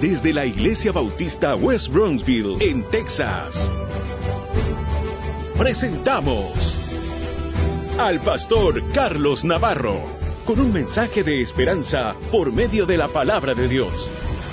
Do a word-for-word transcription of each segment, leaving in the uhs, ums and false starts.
desde la Iglesia Bautista West Bronxville, en Texas. Presentamos al pastor Carlos Navarro, con un mensaje de esperanza por medio de la palabra de Dios.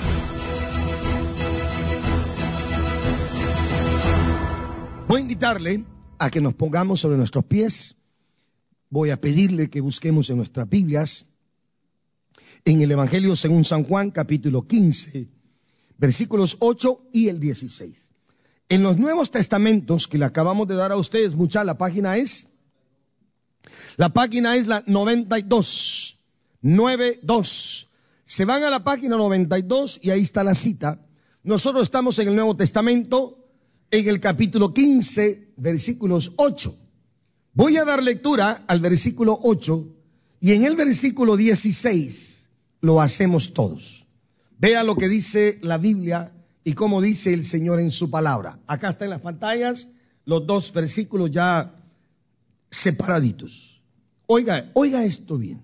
Voy a invitarle a que nos pongamos sobre nuestros pies. Voy a pedirle que busquemos en nuestras Biblias, en el Evangelio según San Juan, capítulo quince, versículos ocho y el dieciséis. En los Nuevos Testamentos que le acabamos de dar a ustedes, mucha, la página es, la página es la noventa y dos, noventa y dos. Se van a la página noventa y dos y ahí está la cita. Nosotros estamos en el Nuevo Testamento, en el capítulo quince, versículos ocho. Voy a dar lectura al versículo ocho y en el versículo dieciséis lo hacemos todos. Vea lo que dice la Biblia y cómo dice el Señor en su palabra. Acá está en las pantallas los dos versículos ya separaditos. Oiga, oiga esto bien.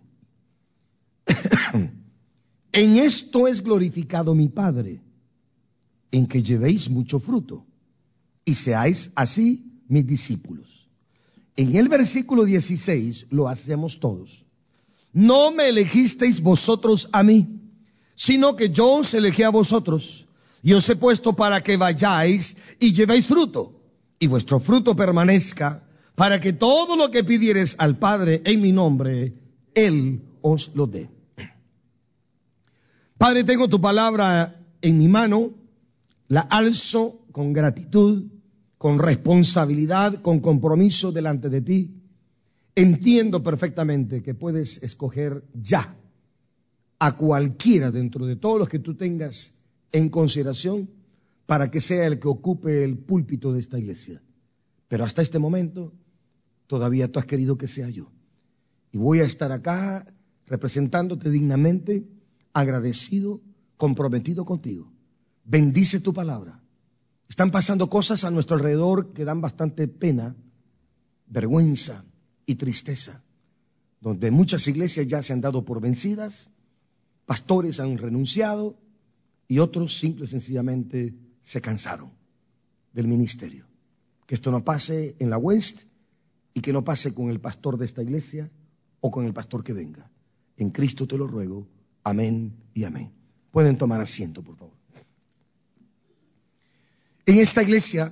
En esto es glorificado mi Padre, en que llevéis mucho fruto y seáis así mis discípulos. En el versículo dieciséis lo hacemos todos. No me elegisteis vosotros a mí, sino que yo os elegí a vosotros, y os he puesto para que vayáis y llevéis fruto, y vuestro fruto permanezca, para que todo lo que pidiereis al Padre en mi nombre, Él os lo dé. Padre, tengo tu palabra en mi mano, la alzo con gratitud, con responsabilidad, con compromiso delante de ti. Entiendo perfectamente que puedes escoger ya a cualquiera dentro de todos los que tú tengas en consideración para que sea el que ocupe el púlpito de esta iglesia. Pero hasta este momento todavía tú has querido que sea yo. Y voy a estar acá representándote dignamente, agradecido, comprometido contigo. Bendice tu palabra. Están pasando cosas a nuestro alrededor que dan bastante pena, vergüenza y tristeza, donde muchas iglesias ya se han dado por vencidas, pastores han renunciado y otros simple y sencillamente se cansaron del ministerio. Que esto no pase en la West y que no pase con el pastor de esta iglesia o con el pastor que venga. En Cristo te lo ruego. Amén y amén. Pueden tomar asiento, por favor. En esta iglesia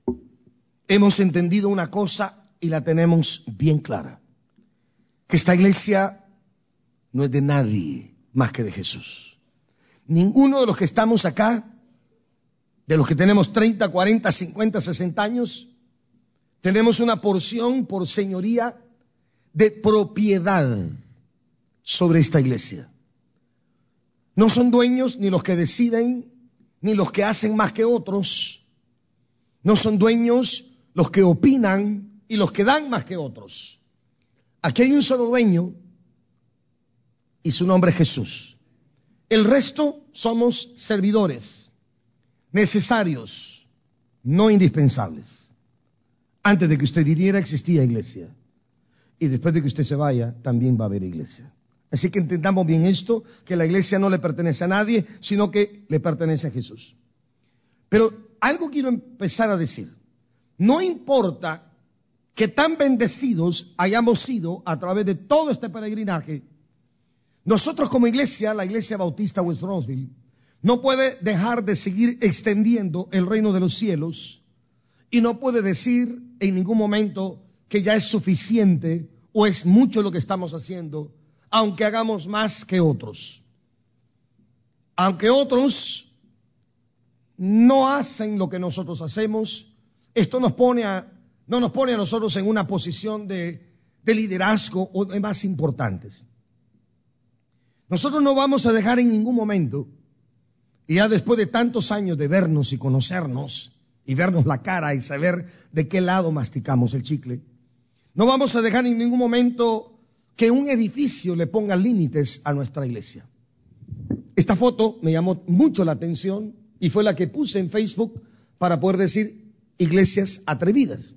hemos entendido una cosa y la tenemos bien clara, que esta iglesia no es de nadie más que de Jesús. Ninguno de los que estamos acá, de los que tenemos treinta, cuarenta, cincuenta, sesenta años, tenemos una porción por señoría de propiedad sobre esta iglesia. No son dueños ni los que deciden, ni los que hacen más que otros. No son dueños los que opinan y los que dan más que otros. Aquí hay un solo dueño y su nombre es Jesús. El resto somos servidores, necesarios, no indispensables. Antes de que usted viniera existía iglesia. Y después de que usted se vaya, también va a haber iglesia. Así que entendamos bien esto, que la iglesia no le pertenece a nadie, sino que le pertenece a Jesús. Pero algo quiero empezar a decir. No importa que tan bendecidos hayamos sido a través de todo este peregrinaje, nosotros como iglesia, la Iglesia Bautista West Bronxville, no puede dejar de seguir extendiendo el reino de los cielos y no puede decir en ningún momento que ya es suficiente o es mucho lo que estamos haciendo, aunque hagamos más que otros. Aunque otros no hacen lo que nosotros hacemos, esto nos pone a, no nos pone a nosotros en una posición de, de liderazgo o de más importantes. Nosotros no vamos a dejar en ningún momento, y ya después de tantos años de vernos y conocernos, y vernos la cara y saber de qué lado masticamos el chicle, no vamos a dejar en ningún momento que un edificio le ponga límites a nuestra iglesia. Esta foto me llamó mucho la atención y fue la que puse en Facebook para poder decir iglesias atrevidas.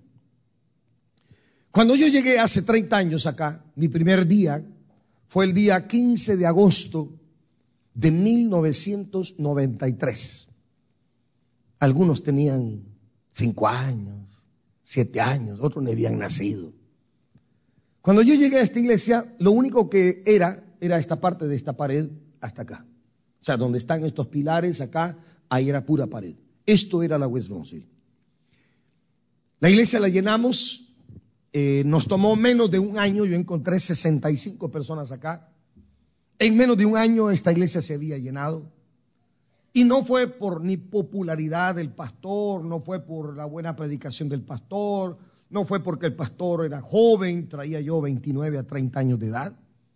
Cuando yo llegué hace treinta años acá, mi primer día fue el día quince de agosto de mil novecientos noventa y tres. Algunos tenían cinco años, siete años, otros no habían nacido. Cuando yo llegué a esta iglesia, lo único que era, era esta parte de esta pared hasta acá. O sea, donde están estos pilares acá, ahí era pura pared. Esto era la West Bronzeville. La iglesia la llenamos, eh, nos tomó menos de un año, yo encontré sesenta y cinco personas acá. En menos de un año esta iglesia se había llenado. Y no fue por ni popularidad del pastor, no fue por la buena predicación del pastor, no fue porque el pastor era joven, traía yo veintinueve a treinta años de edad,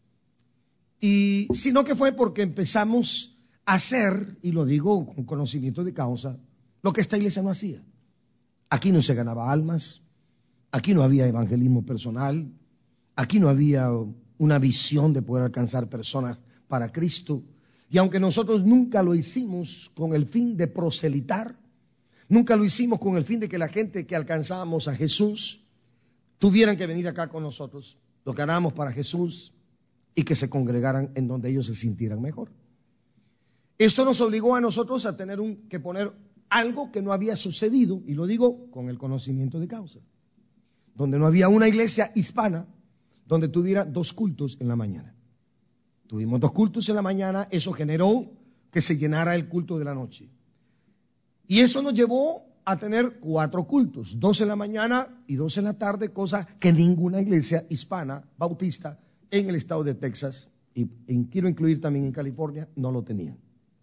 y sino que fue porque empezamos a hacer, y lo digo con conocimiento de causa, lo que esta iglesia no hacía. Aquí no se ganaba almas, aquí no había evangelismo personal, aquí no había una visión de poder alcanzar personas para Cristo. Y aunque nosotros nunca lo hicimos con el fin de proselitar, nunca lo hicimos con el fin de que la gente que alcanzábamos a Jesús tuvieran que venir acá con nosotros, lo que harábamos para Jesús y que se congregaran en donde ellos se sintieran mejor. Esto nos obligó a nosotros a tener un, que poner algo que no había sucedido, y lo digo con el conocimiento de causa, donde no había una iglesia hispana donde tuviera dos cultos en la mañana. Tuvimos dos cultos en la mañana, eso generó que se llenara el culto de la noche. Y eso nos llevó a tener cuatro cultos, dos en la mañana y dos en la tarde, cosa que ninguna iglesia hispana, bautista, en el estado de Texas, y en, quiero incluir también en California, no lo tenían.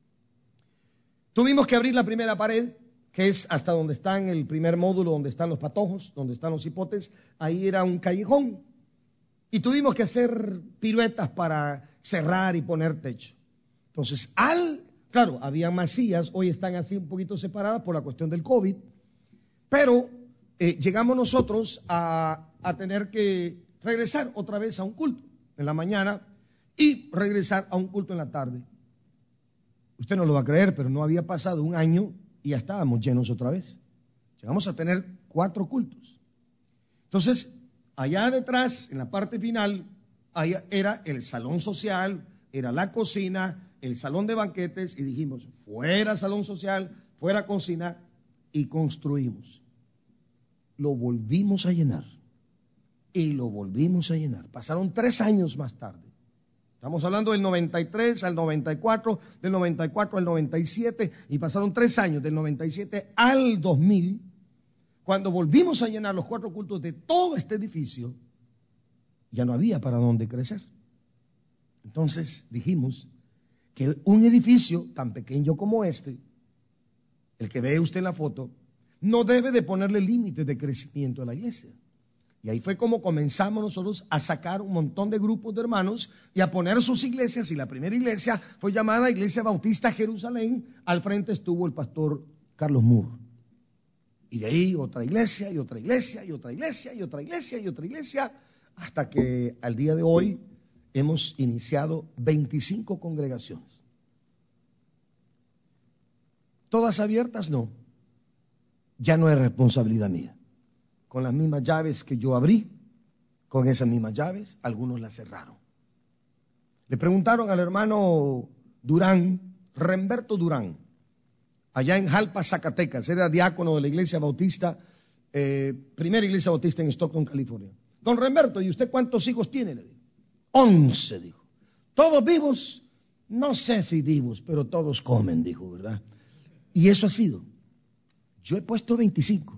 Tuvimos que abrir la primera pared, que es hasta donde está en el primer módulo, donde están los patojos, donde están los hipotes, ahí era un callejón. Y tuvimos que hacer piruetas para cerrar y poner techo. Entonces, al, claro, había masías, hoy están así un poquito separadas por la cuestión del COVID, pero eh, llegamos nosotros a, a tener que regresar otra vez a un culto en la mañana y regresar a un culto en la tarde. Usted no lo va a creer, pero no había pasado un año y ya estábamos llenos otra vez. Llegamos a tener cuatro cultos. Entonces, allá detrás, en la parte final, allá era el salón social, era la cocina, el salón de banquetes, y dijimos, fuera salón social, fuera cocina, y construimos. Lo volvimos a llenar, y lo volvimos a llenar. Pasaron tres años más tarde. Estamos hablando del noventa y tres al noventa y cuatro, del noventa y cuatro al noventa y siete, y pasaron tres años, del noventa y siete al dos mil, cuando volvimos a llenar los cuatro cultos de todo este edificio, ya no había para dónde crecer. Entonces dijimos que un edificio tan pequeño como este, el que ve usted en la foto, no debe de ponerle límites de crecimiento a la iglesia. Y ahí fue como comenzamos nosotros a sacar un montón de grupos de hermanos y a poner sus iglesias, y la primera iglesia fue llamada Iglesia Bautista Jerusalén. Al frente estuvo el pastor Carlos Moore. Y de ahí otra iglesia, y otra iglesia, y otra iglesia, y otra iglesia, y otra iglesia, hasta que al día de hoy hemos iniciado veinticinco congregaciones. ¿Todas abiertas? No. Ya no es responsabilidad mía. Con las mismas llaves que yo abrí, con esas mismas llaves, algunos las cerraron. Le preguntaron al hermano Durán, Remberto Durán, allá en Jalpa, Zacatecas, era diácono de la iglesia bautista, eh, primera iglesia bautista en Stockton, California. Don Remberto, ¿y usted cuántos hijos tiene? Le dijo. Once, dijo. ¿Todos vivos? No sé si vivos, pero todos comen, dijo, ¿verdad? Y eso ha sido. Yo he puesto veinticinco.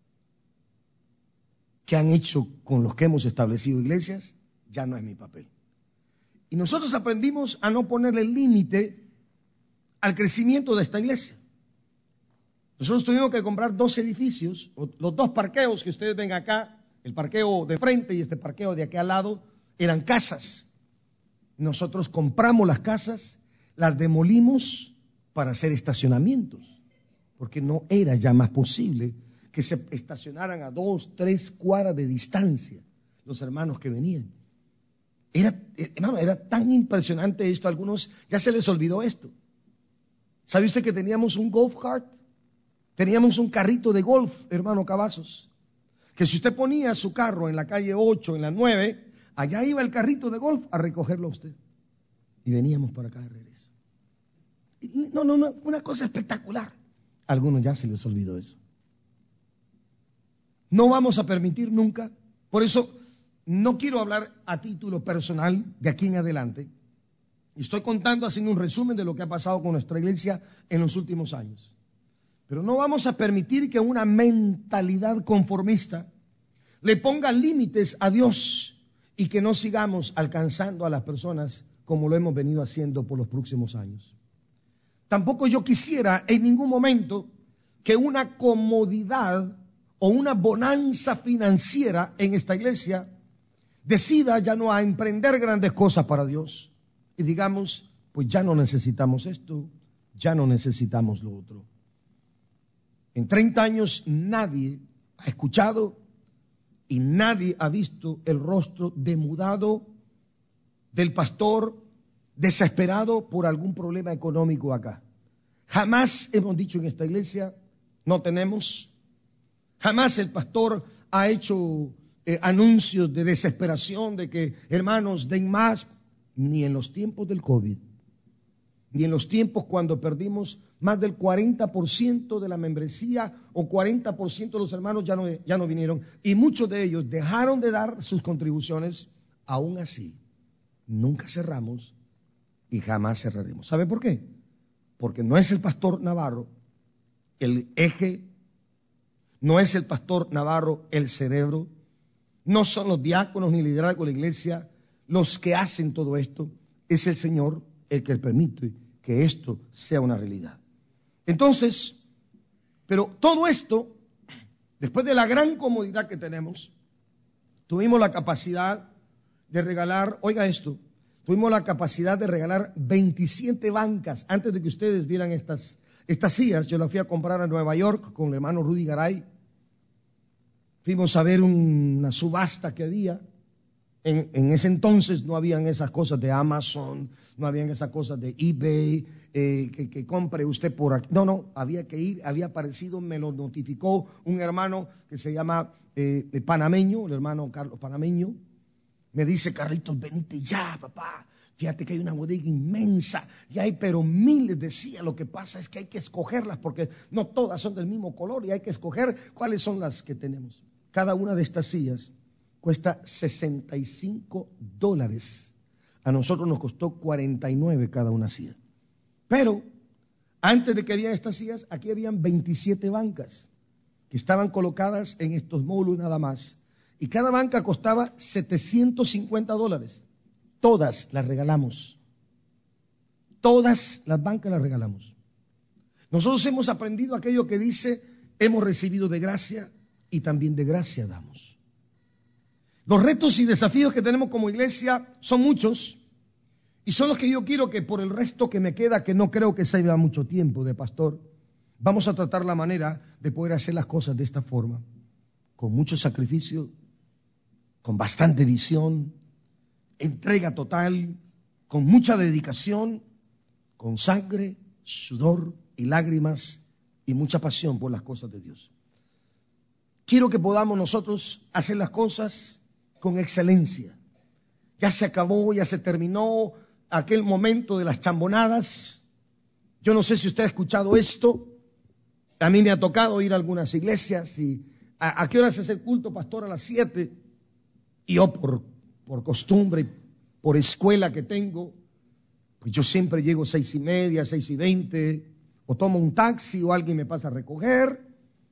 ¿Qué han hecho con los que hemos establecido iglesias? Ya no es mi papel. Y nosotros aprendimos a no ponerle límite al crecimiento de esta iglesia. Nosotros tuvimos que comprar dos edificios, los dos parqueos que ustedes ven acá, el parqueo de frente y este parqueo de aquí al lado, eran casas. Nosotros compramos las casas, las demolimos para hacer estacionamientos, porque no era ya más posible que se estacionaran a dos, tres cuadras de distancia los hermanos que venían. Era, hermano, era tan impresionante esto, a algunos ya se les olvidó esto. ¿Sabe usted que teníamos un golf cart? Teníamos un carrito de golf, hermano Cavazos, que si usted ponía su carro en la calle ocho, en la nueve, allá iba el carrito de golf a recogerlo a usted. Y veníamos para acá de regreso. No, no, no, una cosa espectacular. A algunos ya se les olvidó eso. No vamos a permitir nunca, por eso no quiero hablar a título personal de aquí en adelante. Estoy contando, haciendo un resumen de lo que ha pasado con nuestra iglesia en los últimos años. Pero no vamos a permitir que una mentalidad conformista le ponga límites a Dios y que no sigamos alcanzando a las personas como lo hemos venido haciendo por los próximos años. Tampoco yo quisiera en ningún momento que una comodidad o una bonanza financiera en esta iglesia decida ya no a emprender grandes cosas para Dios y digamos, pues ya no necesitamos esto, ya no necesitamos lo otro. En treinta años nadie ha escuchado y nadie ha visto el rostro demudado del pastor desesperado por algún problema económico acá. Jamás hemos dicho en esta iglesia, no tenemos. Jamás el pastor ha hecho eh, anuncios de desesperación, de que hermanos den más, ni en los tiempos del COVID, ni en los tiempos cuando perdimos más del cuarenta por ciento de la membresía o cuarenta por ciento de los hermanos ya no, ya no vinieron y muchos de ellos dejaron de dar sus contribuciones. Aún así, nunca cerramos y jamás cerraremos. ¿Sabe por qué? Porque no es el pastor Navarro el eje, no es el pastor Navarro el cerebro, no son los diáconos ni liderazgo de la iglesia los que hacen todo esto, es el Señor el que permite que esto sea una realidad. Entonces, pero todo esto, después de la gran comodidad que tenemos, tuvimos la capacidad de regalar, oiga esto, tuvimos la capacidad de regalar veintisiete bancas. Antes de que ustedes vieran estas, estas sillas, yo las fui a comprar a Nueva York con el hermano Rudy Garay. Fuimos a ver un, una subasta que había. En, en ese entonces no habían esas cosas de Amazon, no habían esas cosas de eBay, eh, que, que compre usted por aquí. No, no, había que ir, había aparecido, me lo notificó un hermano que se llama eh, Panameño, el hermano Carlos Panameño. Me dice, Carlitos, venite ya, papá. Fíjate que hay una bodega inmensa y hay pero miles de sillas. Lo que pasa es que hay que escogerlas porque no todas son del mismo color y hay que escoger cuáles son las que tenemos. Cada una de estas sillas cuesta sesenta y cinco dólares. A nosotros nos costó cuarenta y nueve cada una silla. Pero antes de que había estas sillas, aquí habían veintisiete bancas que estaban colocadas en estos módulos nada más. Y cada banca costaba setecientos cincuenta dólares. Todas las regalamos. Todas las bancas las regalamos. Nosotros hemos aprendido aquello que dice, hemos recibido de gracia y también de gracia damos. Los retos y desafíos que tenemos como iglesia son muchos y son los que yo quiero que por el resto que me queda, que no creo que sea mucho tiempo de pastor, vamos a tratar la manera de poder hacer las cosas de esta forma, con mucho sacrificio, con bastante visión, entrega total, con mucha dedicación, con sangre, sudor y lágrimas y mucha pasión por las cosas de Dios. Quiero que podamos nosotros hacer las cosas con excelencia. Ya se acabó, ya se terminó aquel momento de las chambonadas. Yo no sé si usted ha escuchado esto. A mí me ha tocado ir a algunas iglesias y ¿a, a qué hora se hace el culto, pastor? A las siete. Y yo por, por costumbre, por escuela que tengo, pues yo siempre llego seis y media, seis y veinte, o tomo un taxi o alguien me pasa a recoger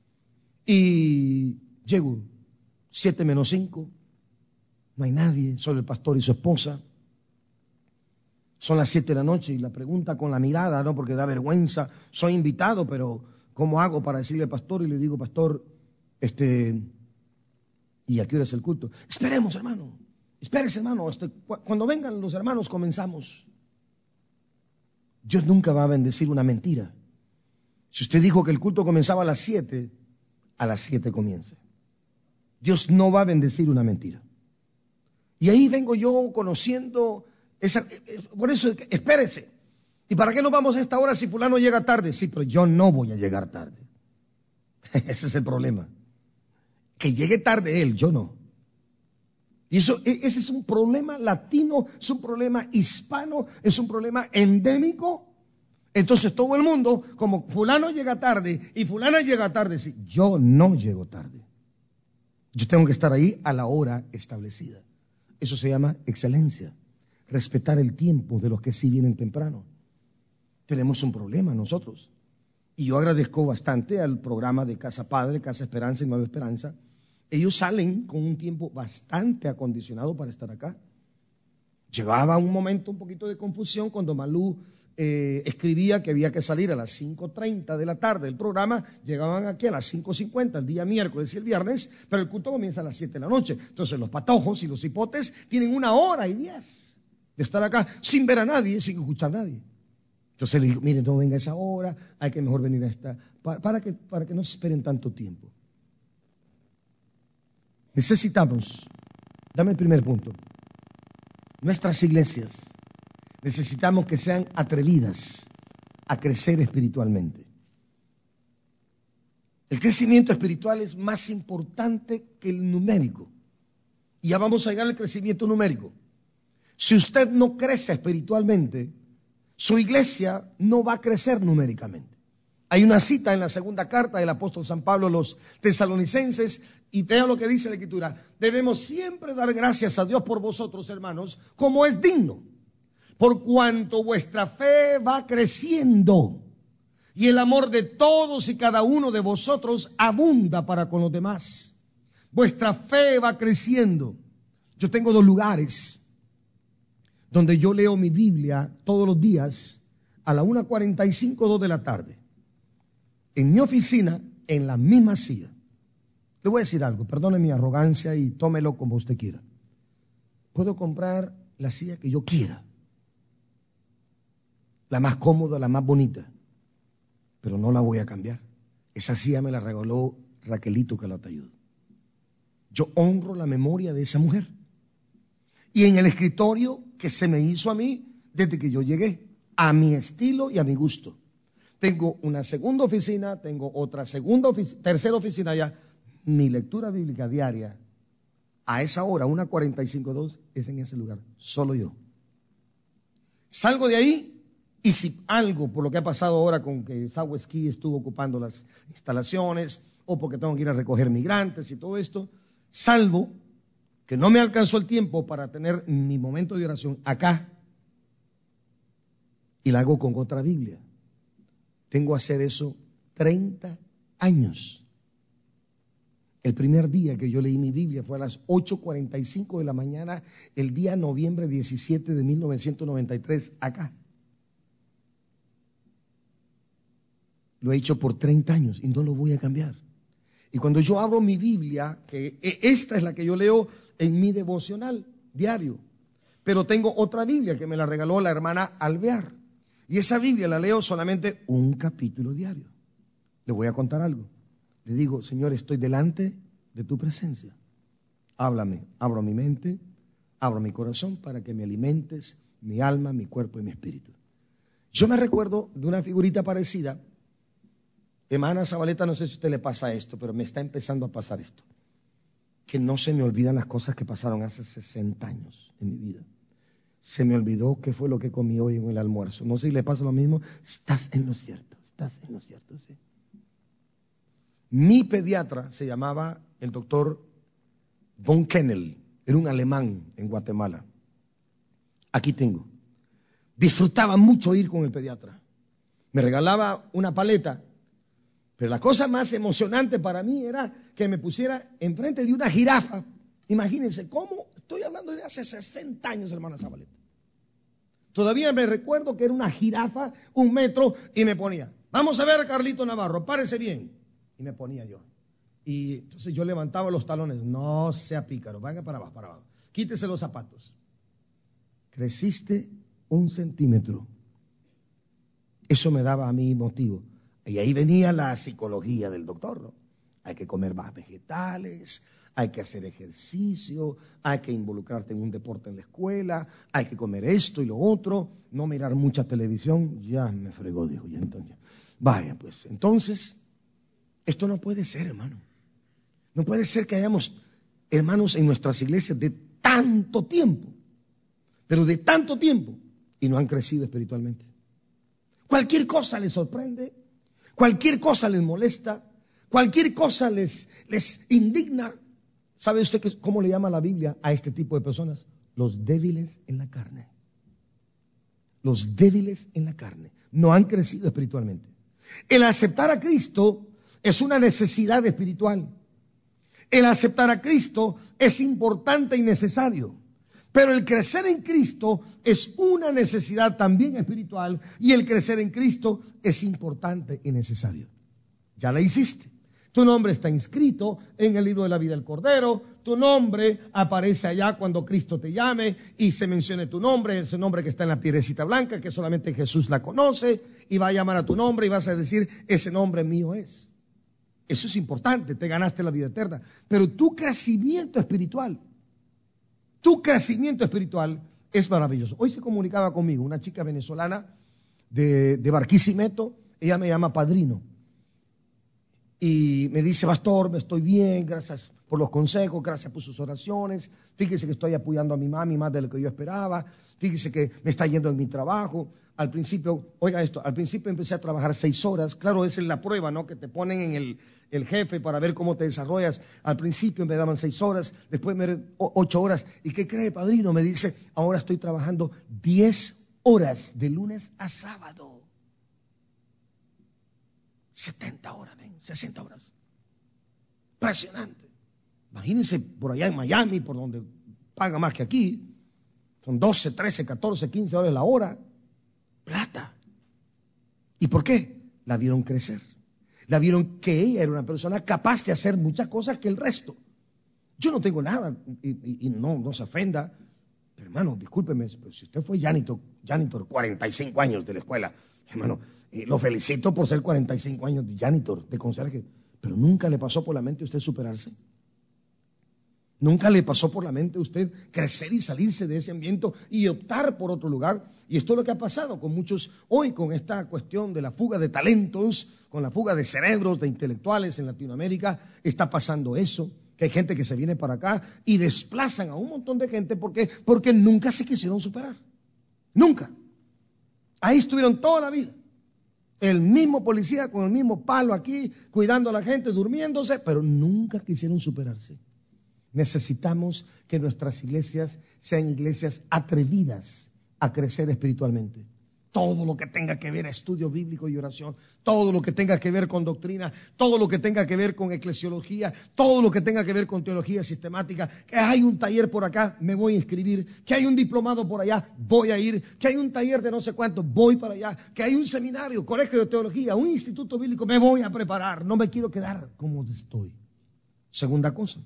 y llego siete menos cinco. No hay nadie, solo el pastor y su esposa. Son las siete de la noche y la pregunta con la mirada, no porque da vergüenza, soy invitado, pero ¿cómo hago para decirle al pastor? Y le digo, pastor, este, ¿y a qué hora es el culto? Esperemos, hermano, espérese, hermano, este, cuando vengan los hermanos comenzamos. Dios nunca va a bendecir una mentira. Si usted dijo que el culto comenzaba a las siete, a las siete comience. Dios no va a bendecir una mentira. Y ahí vengo yo conociendo, esa, por eso espérese. ¿Y para qué nos vamos a esta hora si fulano llega tarde? Sí, pero yo no voy a llegar tarde. Ese es el problema. Que llegue tarde él, yo no. Y eso, ese es un problema latino, es un problema hispano, es un problema endémico Entonces todo el mundo, como fulano llega tarde y fulana llega tarde, sí, yo no llego tarde. Yo tengo que estar ahí a la hora establecida. Eso se llama excelencia. Respetar el tiempo de los que sí vienen temprano. Tenemos un problema nosotros. Y yo agradezco bastante al programa de Casa Padre, Casa Esperanza y Nueva Esperanza. Ellos salen con un tiempo bastante acondicionado para estar acá. Llegaba un momento un poquito de confusión cuando Malú eh, escribía que había que salir a las cinco treinta de la tarde del programa. Llegaban aquí a las cinco cincuenta el día miércoles y el viernes, pero el culto comienza a las siete de la noche. Entonces los patojos y los hipotes tienen una hora y diez de estar acá sin ver a nadie, sin escuchar a nadie. Entonces le digo, miren, no venga a esa hora, hay que mejor venir a esta, para, para, que, para que no se esperen tanto tiempo. Necesitamos, dame el primer punto, nuestras iglesias necesitamos que sean atrevidas a crecer espiritualmente. El crecimiento espiritual es más importante que el numérico. Y ya vamos a llegar al crecimiento numérico. Si usted no crece espiritualmente, su iglesia no va a crecer numéricamente. Hay una cita en la segunda carta del apóstol San Pablo a los tesalonicenses, y vea lo que dice la Escritura. Debemos siempre dar gracias a Dios por vosotros, hermanos, como es digno, por cuanto vuestra fe va creciendo, y el amor de todos y cada uno de vosotros abunda para con los demás. Vuestra fe va creciendo. Yo tengo dos lugares donde yo leo mi Biblia todos los días a la una cuarenta y cinco, dos de la tarde. En mi oficina, en la misma silla. Le voy a decir algo, perdone mi arrogancia y tómelo como usted quiera. Puedo comprar la silla que yo quiera, la más cómoda, la más bonita, pero no la voy a cambiar. Esa silla me la regaló Raquelito Calatayud. Yo honro la memoria de esa mujer. Y en el escritorio que se me hizo a mí desde que yo llegué, a mi estilo y a mi gusto. Tengo una segunda oficina, tengo otra segunda oficina, tercera oficina allá. Mi lectura bíblica diaria, a esa hora, una cuarenta y cinco, dos, es en ese lugar, solo yo. Salgo de ahí, y si algo, por lo que ha pasado ahora con que Saweski estuvo ocupando las instalaciones, o porque tengo que ir a recoger migrantes y todo esto, salvo que no me alcanzó el tiempo para tener mi momento de oración acá, y la hago con otra Biblia. Tengo que hacer eso treinta años. El primer día que yo leí mi Biblia fue a las ocho cuarenta y cinco de la mañana, el día noviembre diecisiete de mil novecientos noventa y tres, acá. Lo he hecho por treinta años y no lo voy a cambiar. Y cuando yo abro mi Biblia, que esta es la que yo leo en mi devocional diario, pero tengo otra Biblia que me la regaló la hermana Alvear, y esa Biblia la leo solamente un capítulo diario. Le voy a contar algo. Le digo, Señor, estoy delante de tu presencia. Háblame, abro mi mente, abro mi corazón para que me alimentes mi alma, mi cuerpo y mi espíritu. Yo me recuerdo de una figurita parecida. Hermana Zabaleta, no sé si a usted le pasa esto, pero me está empezando a pasar esto. Que no se me olvidan las cosas que pasaron hace sesenta años en mi vida. Se me olvidó qué fue lo que comí hoy en el almuerzo. No sé si le pasa lo mismo. Estás en lo cierto, estás en lo cierto, sí. Mi pediatra se llamaba el doctor Von Kennel, era un alemán en Guatemala. Aquí tengo. Disfrutaba mucho ir con el pediatra. Me regalaba una paleta. Pero la cosa más emocionante para mí era que me pusiera enfrente de una jirafa. Imagínense cómo, estoy hablando de hace sesenta años, hermana Zabaleta. Todavía me recuerdo que era una jirafa, un metro, y me ponía, vamos a ver, Carlito Navarro, párese bien. Y me ponía yo. Y entonces yo levantaba los talones, no sea pícaro, venga para abajo, para abajo. Quítese los zapatos. Creciste un centímetro. Eso me daba a mí motivo. Y ahí venía la psicología del doctor, ¿no? Hay que comer más vegetales, hay que hacer ejercicio, hay que involucrarte en un deporte en la escuela, hay que comer esto y lo otro, no mirar mucha televisión. Ya me fregó, dijo, ya entonces. Vaya, pues, entonces, esto no puede ser, hermano. No puede ser que hayamos hermanos en nuestras iglesias de tanto tiempo, pero de tanto tiempo, y no han crecido espiritualmente. Cualquier cosa les sorprende, cualquier cosa les molesta, cualquier cosa les, les indigna. ¿Sabe usted que, cómo le llama la Biblia a este tipo de personas? Los débiles en la carne. Los débiles en la carne. No han crecido espiritualmente. El aceptar a Cristo es una necesidad espiritual. El aceptar a Cristo es importante y necesario. Pero el crecer en Cristo es una necesidad también espiritual, y el crecer en Cristo es importante y necesario. Ya la hiciste. Tu nombre está inscrito en el libro de la vida del Cordero. Tu nombre aparece allá cuando Cristo te llame y se mencione tu nombre, ese nombre que está en la piedrecita blanca, que solamente Jesús la conoce, y va a llamar a tu nombre y vas a decir, ese nombre mío es. Eso es importante, te ganaste la vida eterna. Pero tu crecimiento espiritual, tu crecimiento espiritual es maravilloso. Hoy se comunicaba conmigo una chica venezolana de, de Barquisimeto. Ella me llama padrino y me dice, pastor, me estoy bien, gracias por los consejos, gracias por sus oraciones. Fíjese que estoy apoyando a mi mami más de lo que yo esperaba. Fíjese que me está yendo en mi trabajo. Al principio, oiga esto, al principio empecé a trabajar seis horas. Claro, esa es la prueba, ¿no? Que te ponen en el, el jefe para ver cómo te desarrollas. Al principio me daban seis horas, después me dieron ocho horas. ¿Y qué cree, padrino? Me dice, ahora estoy trabajando diez horas de lunes a sábado. setenta horas, ven, sesenta horas. Impresionante. Imagínense por allá en Miami, por donde paga más que aquí. Son doce, trece, catorce, quince dólares la hora. Plata. ¿Y por qué? La vieron crecer. La vieron que ella era una persona capaz de hacer muchas cosas que el resto. Yo no tengo nada, y, y, y no, no se ofenda, pero hermano, discúlpeme, pero si usted fue janitor, janitor cuarenta y cinco años de la escuela, hermano, eh, lo felicito por ser cuarenta y cinco años de janitor, de conserje, pero nunca le pasó por la mente a usted superarse. Nunca le pasó por la mente a usted crecer y salirse de ese ambiente y optar por otro lugar. Y esto es lo que ha pasado con muchos hoy, con esta cuestión de la fuga de talentos, con la fuga de cerebros, de intelectuales en Latinoamérica. Está pasando eso, que hay gente que se viene para acá y desplazan a un montón de gente porque, porque nunca se quisieron superar. Nunca. Ahí estuvieron toda la vida. El mismo policía con el mismo palo aquí, cuidando a la gente, durmiéndose, pero nunca quisieron superarse. Necesitamos que nuestras iglesias sean iglesias atrevidas a crecer espiritualmente. Todo lo que tenga que ver a estudio bíblico y oración, todo lo que tenga que ver con doctrina, todo lo que tenga que ver con eclesiología, todo lo que tenga que ver con teología sistemática. Que hay un taller por acá, me voy a inscribir. Que hay un diplomado por allá, voy a ir. Que hay un taller de no sé cuánto, voy para allá. Que hay un seminario, colegio de teología, un instituto bíblico, me voy a preparar. No me quiero quedar como estoy. Segunda cosa.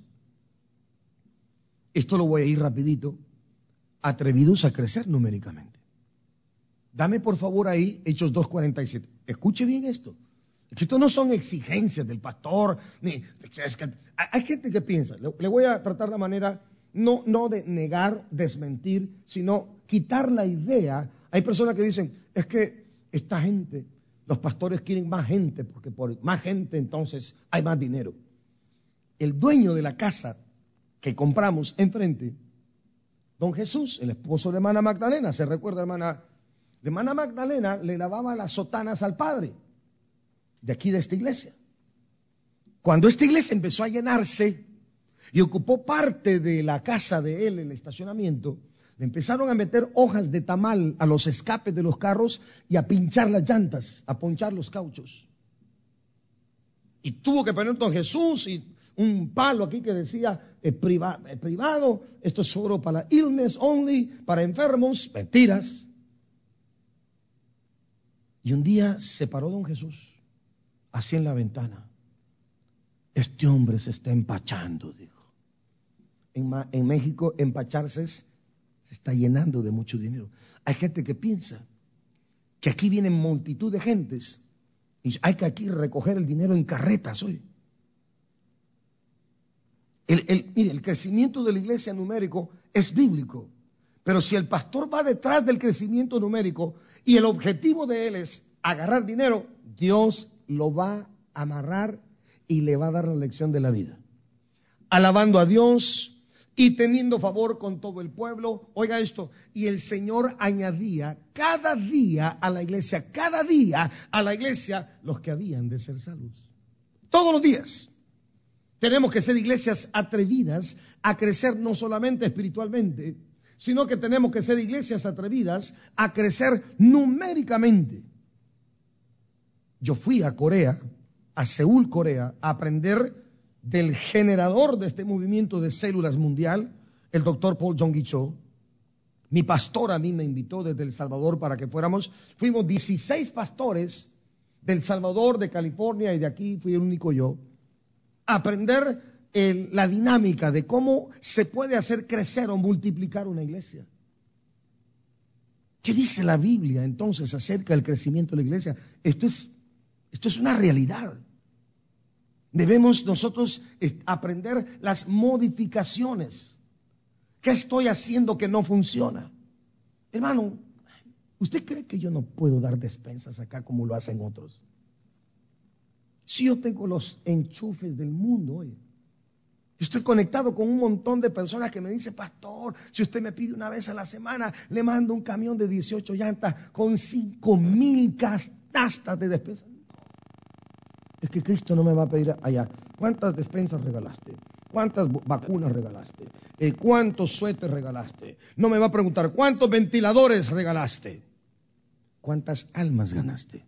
Esto lo voy a ir rapidito. Atrevidos a crecer numéricamente. Dame por favor ahí Hechos dos cuarenta y siete. Escuche bien esto. Esto no son exigencias del pastor. Ni, es que hay gente que piensa, le, le voy a tratar la manera no, no de negar, desmentir, sino quitar la idea. Hay personas que dicen, es que esta gente, los pastores quieren más gente, porque por más gente entonces hay más dinero. El dueño de la casa que compramos enfrente, don Jesús, el esposo de hermana Magdalena, ¿se recuerda, hermana? La hermana Magdalena le lavaba las sotanas al padre de aquí de esta iglesia. Cuando esta iglesia empezó a llenarse y ocupó parte de la casa de él, el estacionamiento, le empezaron a meter hojas de tamal a los escapes de los carros y a pinchar las llantas, a ponchar los cauchos. Y tuvo que poner don Jesús y un palo aquí que decía eh, priva, eh, privado, esto es solo para illness only, para enfermos, mentiras. Y un día se paró don Jesús, así en la ventana. Este hombre se está empachando, dijo. En, en México, empacharse es, se está llenando de mucho dinero. Hay gente que piensa que aquí vienen multitud de gentes y hay que aquí recoger el dinero en carretas hoy. El, el, mire, el crecimiento de la iglesia numérico es bíblico, pero si el pastor va detrás del crecimiento numérico y el objetivo de él es agarrar dinero, Dios lo va a amarrar y le va a dar la lección de la vida. Alabando a Dios, y teniendo favor con todo el pueblo. Oiga esto, y el Señor añadía cada día a la iglesia, cada día a la iglesia los que habían de ser salvos. Todos los días. Tenemos que ser iglesias atrevidas a crecer no solamente espiritualmente, sino que tenemos que ser iglesias atrevidas a crecer numéricamente. Yo fui a Corea, a Seúl, Corea, a aprender del generador de este movimiento de células mundial, el doctor Paul Jong-gi Cho. Mi pastor a mí me invitó desde El Salvador para que fuéramos, fuimos dieciséis pastores del Salvador, de California y de aquí, fui el único yo, a aprender el, la dinámica de cómo se puede hacer crecer o multiplicar una iglesia. ¿Qué dice la Biblia entonces acerca del crecimiento de la iglesia? Esto es, esto es una realidad. Debemos nosotros aprender las modificaciones. ¿Qué estoy haciendo que no funciona? Hermano, ¿usted cree que yo no puedo dar despensas acá como lo hacen otros? Si yo tengo los enchufes del mundo, oye, estoy conectado con un montón de personas que me dicen, pastor, si usted me pide una vez a la semana, le mando un camión de dieciocho llantas con cinco mil canastas de despensas. Es que Cristo no me va a pedir allá, ¿cuántas despensas regalaste? ¿Cuántas vacunas regalaste? Eh, ¿Cuántos suéteres regalaste? No me va a preguntar, ¿cuántos ventiladores regalaste? ¿Cuántas almas ganaste?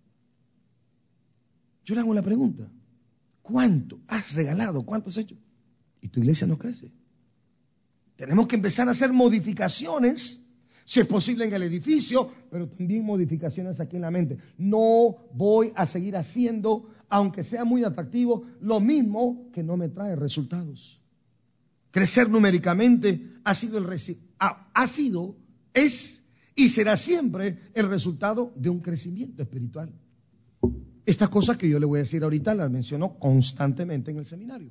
Yo le hago la pregunta, ¿cuánto has regalado? ¿Cuánto has hecho? Y tu iglesia no crece. Tenemos que empezar a hacer modificaciones, si es posible en el edificio, pero también modificaciones aquí en la mente. No voy a seguir haciendo, aunque sea muy atractivo, lo mismo que no me trae resultados. Crecer numéricamente ha sido, el, ha, ha sido, es y será siempre el resultado de un crecimiento espiritual. Estas cosas que yo le voy a decir ahorita las menciono constantemente en el seminario.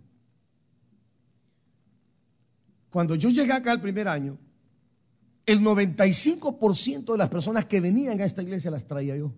Cuando yo llegué acá el primer año, el noventa y cinco por ciento de las personas que venían a esta iglesia las traía yo.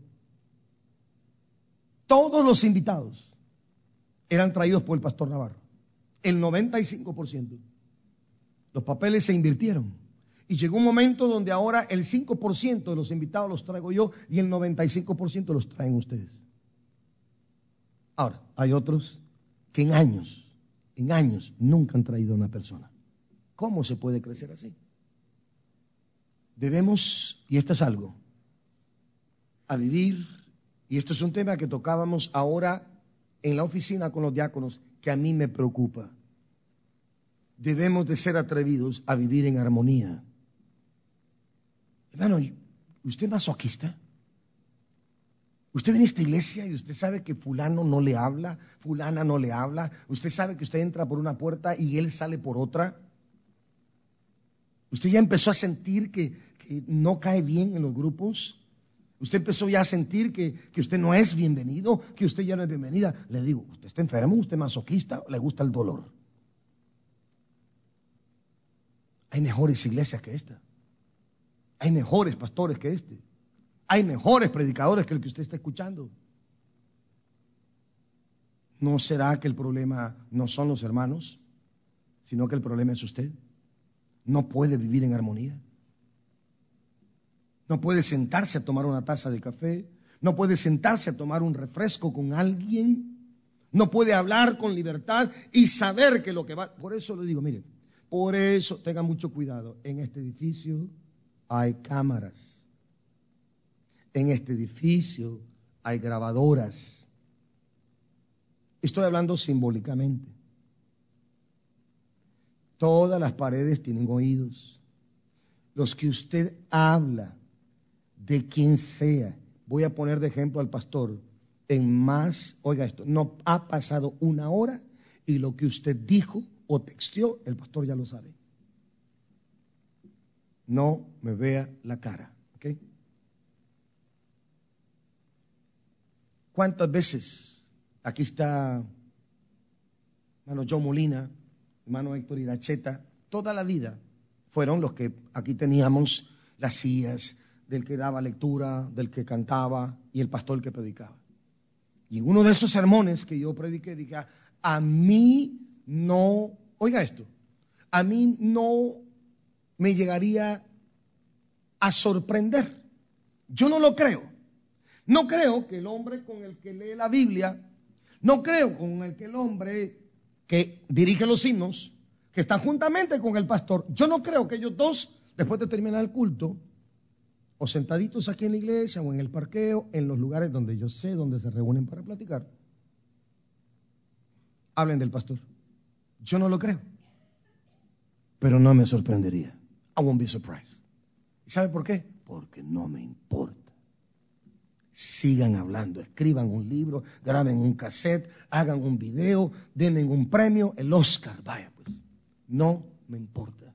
Todos los invitados eran traídos por el pastor Navarro. El noventa y cinco por ciento. Los papeles se invirtieron. Y llegó un momento donde ahora el cinco por ciento de los invitados los traigo yo y el noventa y cinco por ciento los traen ustedes. Ahora, hay otros que en años, en años, nunca han traído a una persona. ¿Cómo se puede crecer así? Debemos, y esto es algo, a vivir, y esto es un tema que tocábamos ahora en la oficina con los diáconos, que a mí me preocupa. Debemos de ser atrevidos a vivir en armonía. Hermano, ¿usted es masoquista? Usted viene a esta iglesia y usted sabe que fulano no le habla, fulana no le habla, usted sabe que usted entra por una puerta y él sale por otra. Usted ya empezó a sentir que, que no cae bien en los grupos. Usted empezó ya a sentir que, que usted no es bienvenido, que usted ya no es bienvenida. Le digo, ¿usted está enfermo? ¿Usted es masoquista? ¿O le gusta el dolor? Hay mejores iglesias que esta. Hay mejores pastores que este. Hay mejores predicadores que el que usted está escuchando. ¿No será que el problema no son los hermanos, sino que el problema es usted? No puede vivir en armonía. No puede sentarse a tomar una taza de café. No puede sentarse a tomar un refresco con alguien. No puede hablar con libertad y saber que lo que va... Por eso le digo, mire, por eso tenga mucho cuidado. En este edificio hay cámaras. En este edificio hay grabadoras. Estoy hablando simbólicamente. Todas las paredes tienen oídos. Los que usted habla, de quien sea, voy a poner de ejemplo al pastor, en más, oiga esto, no ha pasado una hora y lo que usted dijo o texteó, el pastor ya lo sabe. No me vea la cara, ¿ok? ¿Cuántas veces? Aquí está hermano Joe Molina, hermano Héctor Iracheta, toda la vida fueron los que aquí teníamos las sillas, del que daba lectura, del que cantaba y el pastor que predicaba. Y en uno de esos sermones que yo prediqué, dije, a mí no, oiga esto, a mí no me llegaría a sorprender. Yo no lo creo. No creo que el hombre con el que lee la Biblia, no creo con el que el hombre que dirige los himnos, que está juntamente con el pastor, yo no creo que ellos dos, después de terminar el culto, o sentaditos aquí en la iglesia o en el parqueo, en los lugares donde yo sé donde se reúnen para platicar, hablen del pastor. Yo no lo creo, pero no me sorprendería. I won't be surprised. ¿Y sabe por qué? Porque no me importa. Sigan hablando, escriban un libro, graben un cassette, hagan un video, denme un premio, el Oscar, vaya pues, no me importa.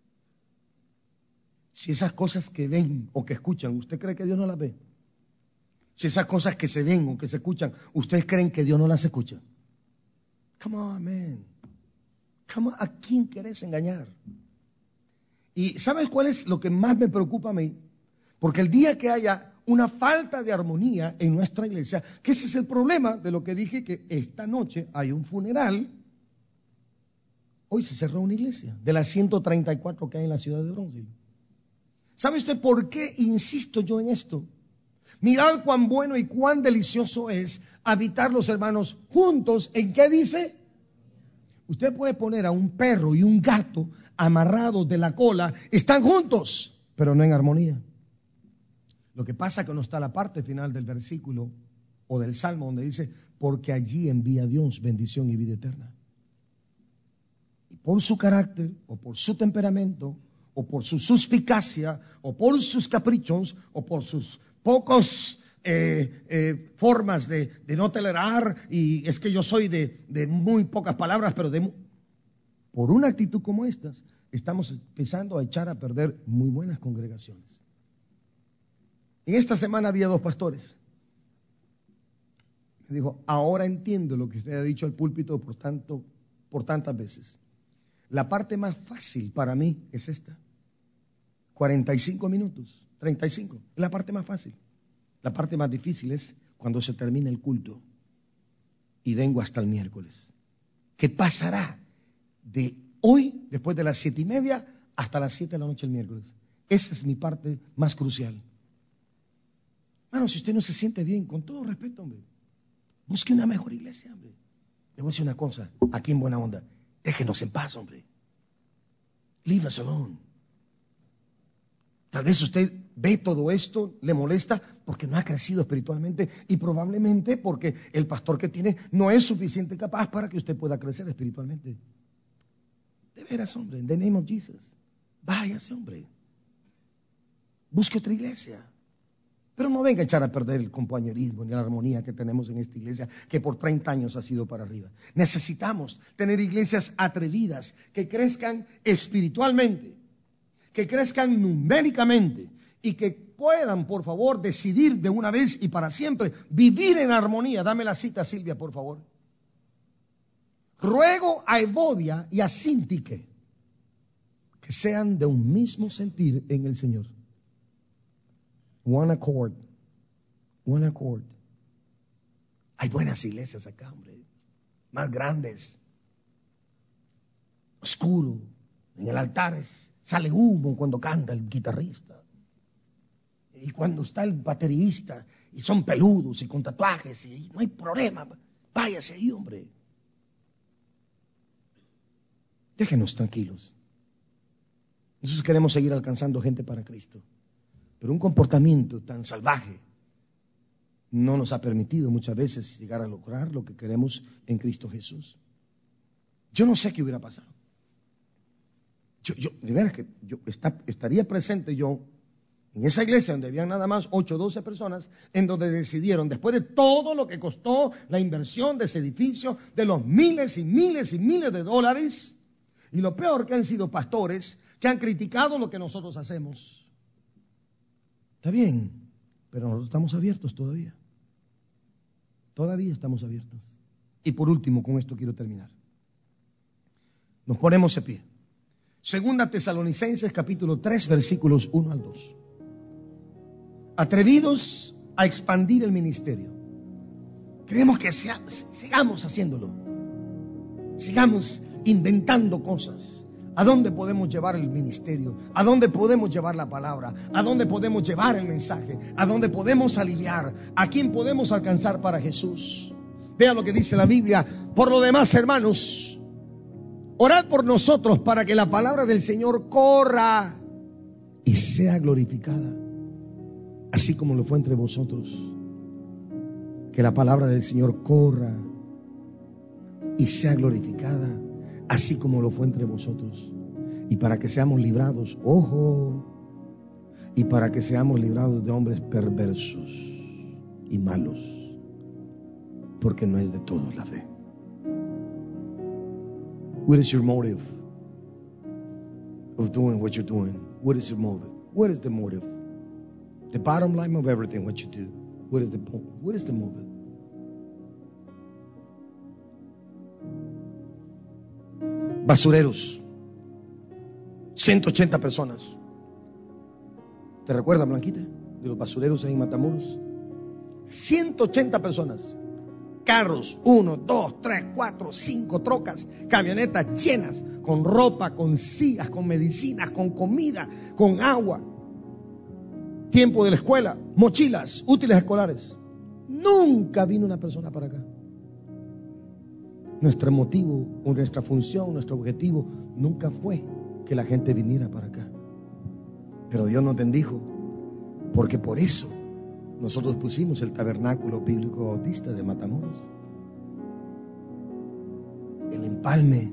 Si esas cosas que ven o que escuchan, ¿usted cree que Dios no las ve? Si esas cosas que se ven o que se escuchan, ¿ustedes creen que Dios no las escucha? Come on, man. Come on. ¿A quién querés engañar? ¿Y sabes cuál es lo que más me preocupa a mí? Porque el día que haya una falta de armonía en nuestra iglesia, que ese es el problema de lo que dije, que esta noche hay un funeral. Hoy se cerró una iglesia de las ciento treinta y cuatro que hay en la ciudad de Bronzeville. ¿Sabe usted por qué insisto yo en esto? Mirad cuán bueno y cuán delicioso es habitar los hermanos juntos. ¿En qué dice? Usted puede poner a un perro y un gato amarrados de la cola, están juntos, pero no en armonía. Lo que pasa es que no está la parte final del versículo o del salmo donde dice, porque allí envía Dios bendición y vida eterna. Y por su carácter, o por su temperamento, o por su suspicacia, o por sus caprichos, o por sus pocos eh, eh, formas de, de no tolerar, y es que yo soy de, de muy pocas palabras, pero de... Por una actitud como estas, estamos empezando a echar a perder muy buenas congregaciones. En esta semana había dos pastores. Me dijo, ahora entiendo lo que usted ha dicho al púlpito por tanto, por tantas veces. La parte más fácil para mí es esta. cuarenta y cinco minutos, treinta y cinco. Es la parte más fácil. La parte más difícil es cuando se termina el culto y vengo hasta el miércoles. ¿Qué pasará de hoy, después de las siete y media, hasta las siete de la noche el miércoles? Esa es mi parte más crucial. Bueno, si usted no se siente bien, con todo respeto, hombre, busque una mejor iglesia, hombre. Le voy a decir una cosa, aquí en Buena Onda, déjenos en paz, hombre. Leave us alone. Tal vez usted ve todo esto, le molesta porque no ha crecido espiritualmente y probablemente porque el pastor que tiene no es suficiente capaz para que usted pueda crecer espiritualmente. De veras, hombre, in the name of Jesus, váyase, hombre. Busque otra iglesia. Pero no venga a echar a perder el compañerismo ni la armonía que tenemos en esta iglesia, que por treinta años ha sido para arriba. Necesitamos tener iglesias atrevidas, que crezcan espiritualmente, que crezcan numéricamente y que puedan, por favor, decidir de una vez y para siempre vivir en armonía. Dame la cita, Silvia, por favor. Ruego a Evodia y a Síntique que sean de un mismo sentir en el Señor. One accord. One accord. Hay buenas iglesias acá, hombre. Más grandes. Oscuro. En el altar es, sale humo cuando canta el guitarrista. Y cuando está el baterista, y son peludos y con tatuajes, y no hay problema. Váyase ahí, hombre. Déjenos tranquilos. Nosotros queremos seguir alcanzando gente para Cristo. Pero un comportamiento tan salvaje no nos ha permitido muchas veces llegar a lograr lo que queremos en Cristo Jesús. Yo no sé qué hubiera pasado. Yo, yo de veras que yo está, estaría presente yo en esa iglesia donde habían nada más ocho o doce personas, en donde decidieron, después de todo lo que costó la inversión de ese edificio, de los miles y miles y miles de dólares, y lo peor que han sido pastores que han criticado lo que nosotros hacemos. Está bien, pero nosotros estamos abiertos todavía. Todavía estamos abiertos. Y por último, con esto quiero terminar. Nos ponemos de pie. Segunda Tesalonicenses capítulo tres, versículos uno al dos. Atrevidos a expandir el ministerio. Queremos que sea, sigamos haciéndolo. Sigamos inventando cosas, ¿A dónde podemos llevar el ministerio? ¿A dónde podemos llevar la palabra? ¿A dónde podemos llevar el mensaje? ¿A dónde podemos aliviar? ¿A quién podemos alcanzar para Jesús? Vea lo que dice la Biblia. Por lo demás, hermanos, orad por nosotros para que la palabra del Señor corra y sea glorificada, así como lo fue entre vosotros. Que la palabra del Señor corra y sea glorificada, así como lo fue entre vosotros. Y para que seamos librados, ojo, y para que seamos librados de hombres perversos y malos, porque no es de todos la fe. What is your motive of doing what you're doing? What is your motive? What is the motive? The bottom line of everything what you do. What is the what is the motive? Basureros, ciento ochenta personas. ¿Te recuerdas, Blanquita, de los basureros ahí en Matamoros? ciento ochenta personas. Carros, uno, dos, tres, cuatro, cinco trocas, camionetas llenas, con ropa, con sillas, con medicinas, con comida, con agua. Tiempo de la escuela, mochilas, útiles escolares. Nunca vino una persona para acá. Nuestro motivo, o nuestra función, nuestro objetivo nunca fue que la gente viniera para acá. Pero Dios nos bendijo, porque por eso nosotros pusimos el tabernáculo bíblico bautista de Matamoros. El Empalme,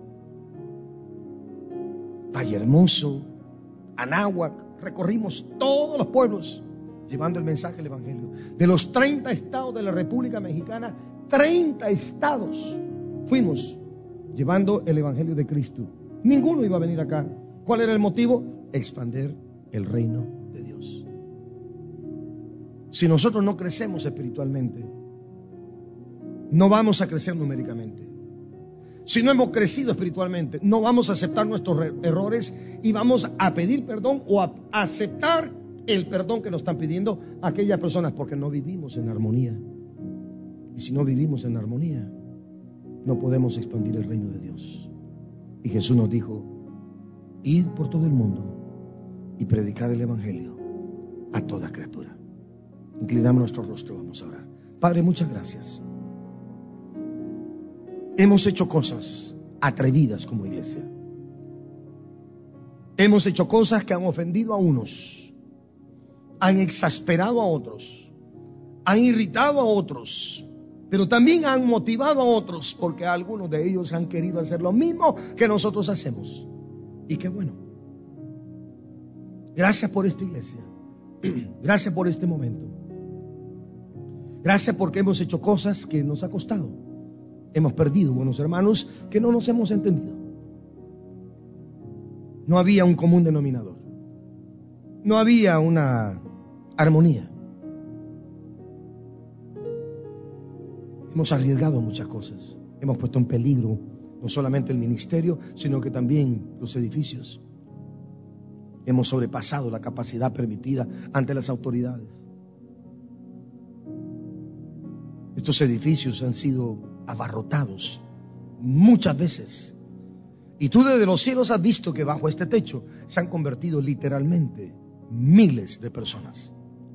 Valle Hermoso, Anáhuac, recorrimos todos los pueblos llevando el mensaje del Evangelio. De los treinta estados de la República Mexicana, treinta estados fuimos llevando el Evangelio de Cristo. Ninguno iba a venir acá. ¿Cuál era el motivo? Expandir el reino de Dios. Si nosotros no crecemos espiritualmente, no vamos a crecer numéricamente. Si no hemos crecido espiritualmente, no vamos a aceptar nuestros errores y vamos a pedir perdón o a aceptar el perdón que nos están pidiendo aquellas personas, porque no vivimos en armonía. Y si no vivimos en armonía, no podemos expandir el reino de Dios. Y Jesús nos dijo: id por todo el mundo y predicar el Evangelio a toda criatura. Inclinamos nuestro rostro, vamos a orar. Padre, muchas gracias. Hemos hecho cosas atrevidas como iglesia. Hemos hecho cosas que han ofendido a unos, han exasperado a otros, han irritado a otros, pero también han motivado a otros, porque algunos de ellos han querido hacer lo mismo que nosotros hacemos. Y qué bueno. Gracias por esta iglesia. Gracias por este momento. Gracias porque hemos hecho cosas que nos ha costado. Hemos perdido buenos hermanos que no nos hemos entendido. No había un común denominador. No había una armonía. Hemos arriesgado muchas cosas. Hemos puesto en peligro no solamente el ministerio, sino que también los edificios. Hemos sobrepasado la capacidad permitida ante las autoridades. Estos edificios han sido abarrotados muchas veces. Y tú desde los cielos has visto que bajo este techo se han convertido literalmente miles de personas.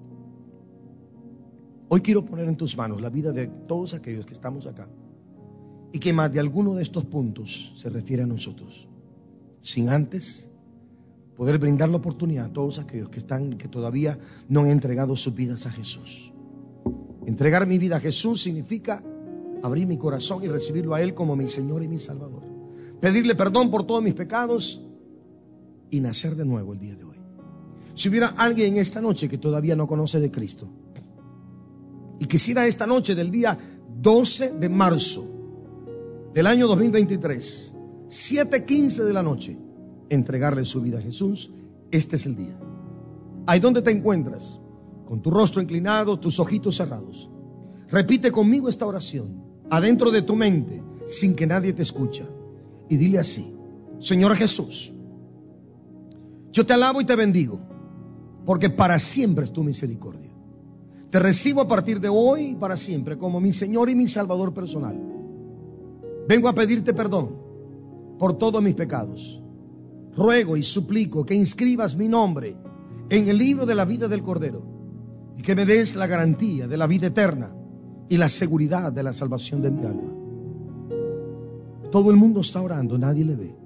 Hoy quiero poner en tus manos la vida de todos aquellos que estamos acá, y que más de alguno de estos puntos se refiere a nosotros, sin antes poder brindar la oportunidad a todos aquellos que están, que todavía no han entregado sus vidas a Jesús. Entregar mi vida a Jesús significa abrir mi corazón y recibirlo a Él como mi Señor y mi Salvador. Pedirle perdón por todos mis pecados y nacer de nuevo el día de hoy. Si hubiera alguien en esta noche que todavía no conoce de Cristo y quisiera esta noche del día doce de marzo del año dos mil veintitrés, siete quince de la noche, entregarle su vida a Jesús, este es el día. Ahí donde te encuentras, con tu rostro inclinado, tus ojitos cerrados, repite conmigo esta oración adentro de tu mente, sin que nadie te escuche, y dile así: Señor Jesús, yo te alabo y te bendigo, porque para siempre es tu misericordia. Te recibo a partir de hoy y para siempre como mi Señor y mi Salvador personal. Vengo a pedirte perdón por todos mis pecados. ruego y suplico que inscribas mi nombre en el libro de la vida del Cordero y que me des la garantía de la vida eterna y la seguridad de la salvación de mi alma. Todo el mundo está orando, nadie le ve.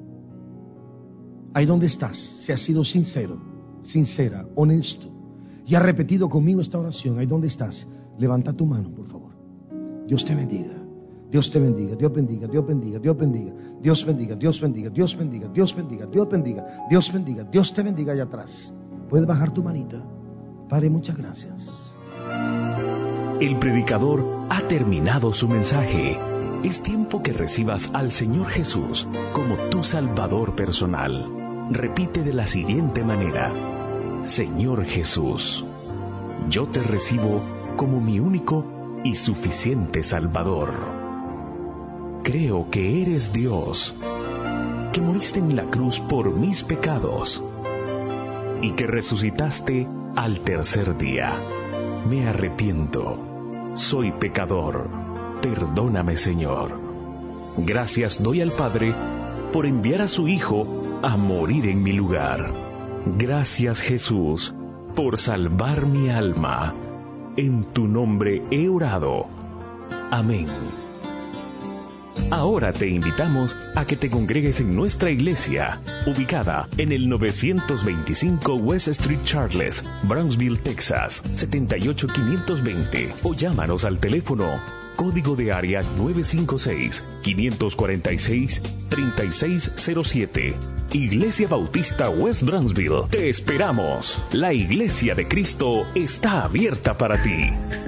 Ahí donde estás, si has sido sincero, sincera, honesto y has repetido conmigo esta oración, ahí donde estás, levanta tu mano, por favor. Dios te bendiga. Dios te bendiga, Dios bendiga, Dios bendiga, Dios bendiga, Dios bendiga, Dios bendiga, Dios bendiga, Dios bendiga, Dios bendiga, Dios bendiga, Dios te bendiga allá atrás. Puedes bajar tu manita. Padre, muchas gracias. El predicador ha terminado su mensaje. Es tiempo que recibas al Señor Jesús como tu Salvador personal. Repite de la siguiente manera: Señor Jesús, yo te recibo como mi único y suficiente Salvador. Creo que eres Dios, que moriste en la cruz por mis pecados y que resucitaste al tercer día. Me arrepiento, soy pecador, perdóname, Señor. Gracias doy al Padre por enviar a su Hijo a morir en mi lugar. Gracias, Jesús, por salvar mi alma. En tu nombre he orado. Amén. Ahora te invitamos a que te congregues en nuestra iglesia, ubicada en el novecientos veinticinco West Street Charles, Brownsville, Texas, setenta y ocho quinientos veinte, o llámanos al teléfono código de área nueve cinco seis, cinco cuatro seis, tres seis cero siete. Iglesia Bautista West Brownsville. Te esperamos. La Iglesia de Cristo está abierta para ti.